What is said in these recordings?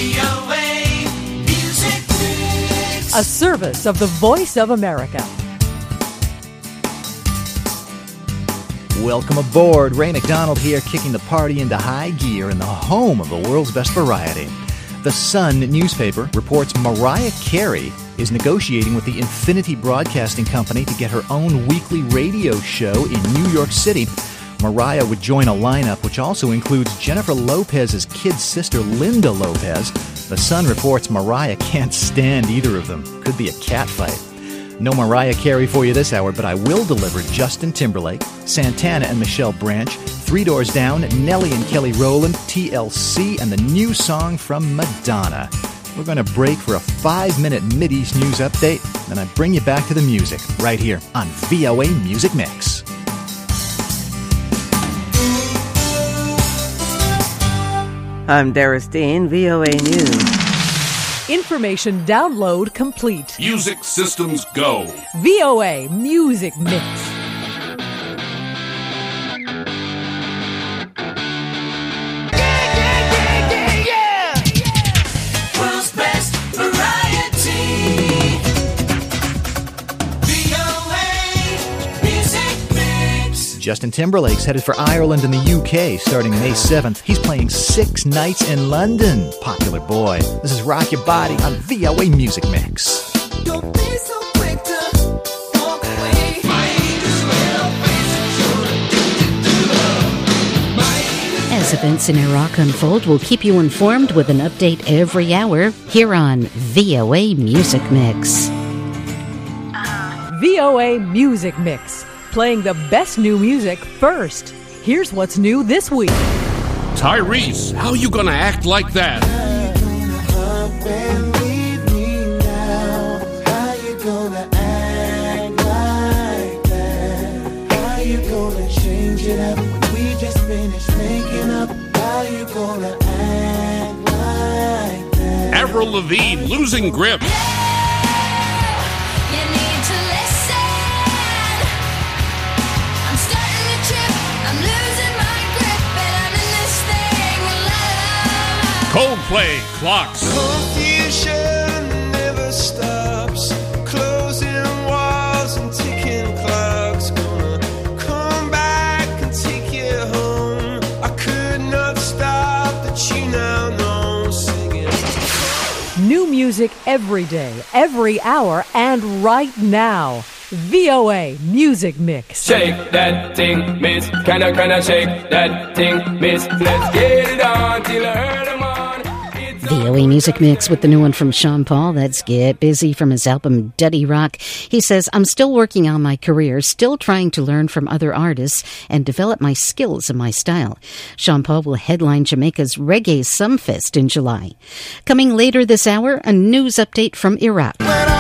VOA Music Mix. A service of the Voice of America. Welcome aboard. Ray McDonald here, kicking the party into high gear in the home of the world's best variety. The Sun newspaper reports Mariah Carey is negotiating with the Infinity Broadcasting Company to get her own weekly radio show in New York City. Mariah would join a lineup which also includes Jennifer Lopez's kid sister, Linda Lopez. The Sun reports Mariah can't stand either of them. Could be a catfight. No Mariah Carey for you this hour, but I will deliver Justin Timberlake, Santana and Michelle Branch, Three Doors Down, Nelly and Kelly Rowland, TLC, and the new song from Madonna. We're going to break for a 5-minute Mideast news update, then I bring you back to the music right here on VOA Music Mix. I'm Dara Steen, VOA News. Information download complete. Music systems go. VOA Music Mix. World's best variety. VOA Music Mix. Justin Timberlake's headed for Ireland and the UK starting May 7th. He's playing 6 nights in London. Popular boy. This is Rock Your Body on VOA Music Mix. Don't be so quick to walk away. As events in Iraq unfold, we'll keep you informed with an update every hour here on VOA Music Mix. VOA Music Mix. Playing the best new music first. Here's what's new this week. Tyrese, how you gonna act like that? Avril Lavigne losing grip. You need to listen. I'm starting to trip. I'm losing my grip, and I'm in this thing alive. Coldplay, Clocks. Confusion never stops. Closing walls and ticking clocks. Gonna come back and take you home. I could not stop the tune now, no singing. New music every day, every hour, and right now. VOA Music Mix. Shake that thing, miss. Can I shake that thing, miss? Let's get it on till I heard them on. VOA Music Mix with the new one from Sean Paul. That's Get Busy from his album Duddy Rock. He says, I'm still working on my career, still trying to learn from other artists and develop my skills and my style. Sean Paul will headline Jamaica's Reggae Sumfest in July. Coming later this hour, a news update from Iraq.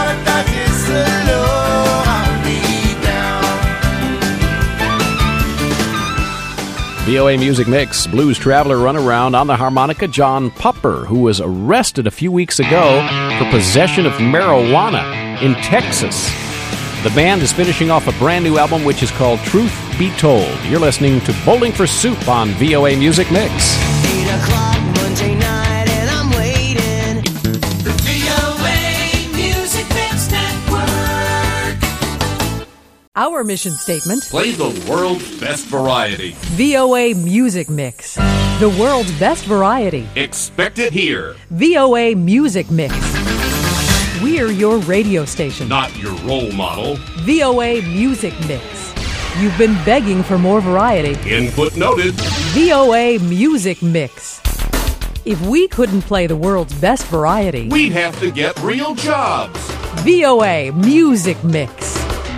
VOA Music Mix, blues traveler runaround on the harmonica, John Popper, who was arrested a few weeks ago for possession of marijuana in Texas. The band is finishing off a brand new album which is called Truth Be Told. You're listening to Bowling for Soup on VOA Music Mix. 8 o'clock Monday night and I'm waiting. The VOA Music Mix Network. Our mission statement. Play the world's best variety. VOA Music Mix. The world's best variety. Expect it here, VOA Music Mix. We're your radio station. not your role model. VOA Music Mix. You've been begging for more variety. Input noted. VOA Music Mix. If we couldn't play the world's best variety, We'd have to get real jobs. VOA Music Mix.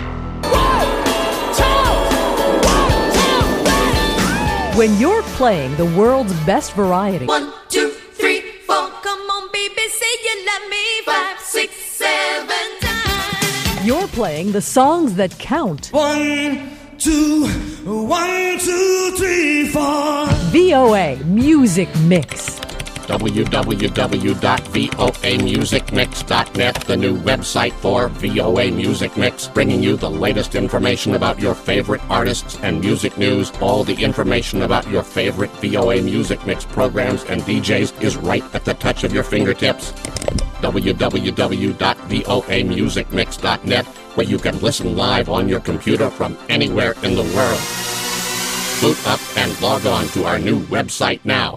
When you're playing the world's best variety, 1, 2, 3, 4. Come on, baby, say you love me. 5, 6, 7 times. you're playing the songs that count. 1, 2, 1, 2, 3, 4. VOA Music Mix. www.voamusicmix.net, the new website for VOA Music Mix, bringing you the latest information about your favorite artists and music news. All the information about your favorite VOA Music Mix programs and DJs is right at the touch of your fingertips. www.voamusicmix.net, where you can listen live on your computer from anywhere in the world. Boot up and log on to our new website now.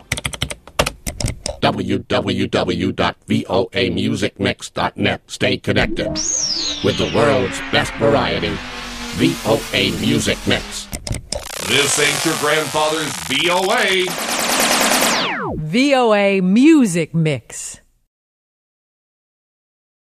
www.voamusicmix.net. Stay connected with the world's best variety, VOA Music Mix. This ain't your grandfather's VOA. VOA Music Mix.